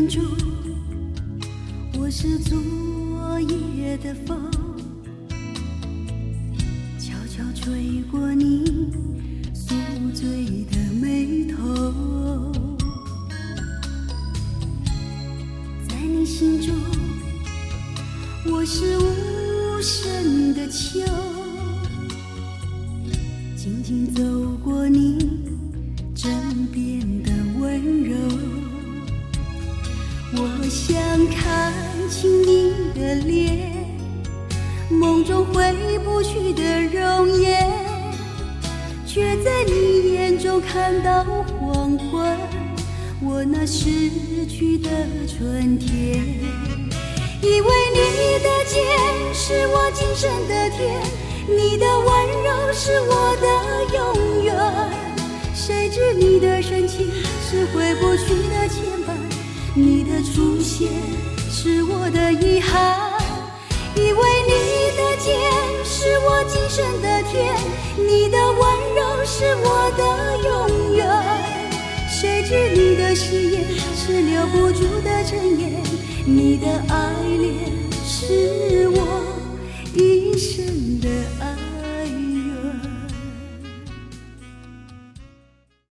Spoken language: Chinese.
眼中，我是昨夜的风，悄悄吹过你宿醉的眉头。在你心中，我是无声的秋，静静走过你枕边的温柔。我想看清你的脸，梦中回不去的容颜，却在你眼中看到黄昏，我那失去的春天。以为你的肩是我今生的天，你的温柔是我的永远，谁知你的深情是回不去的牵绊，你的出现是我的遗憾。以为你的肩是我今生的天，你的温柔是我的永远，谁知你的誓言是留不住的真言，你的爱恋